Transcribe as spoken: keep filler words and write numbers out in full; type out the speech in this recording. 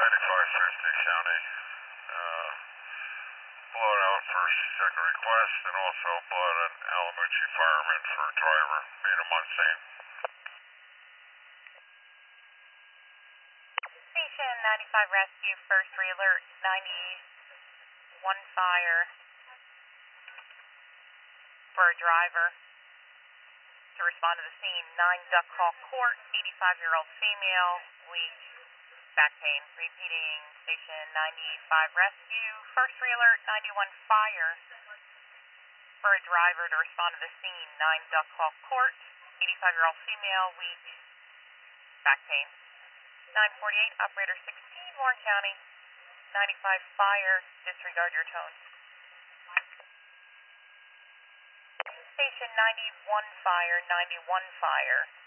ninety-five Thursday County. Uh, blown out for second request and also blown an Alamucci fireman for driver made him unsane. Station ninety-five rescue, first re-alert, ninety-one fire for a driver. To respond to the scene, nine Duck Hall Court, eighty-five-year-old female, weak back pain. Repeating, station ninety-five rescue, first re-alert, ninety-one fire for a driver to respond to the scene, nine Duck Hall Court, eighty-five-year-old female, weak back pain. nine forty-eight, operator sixteen, Warren County, ninety-five fire, disregard your tone. Station ninety-one fire, ninety-one fire.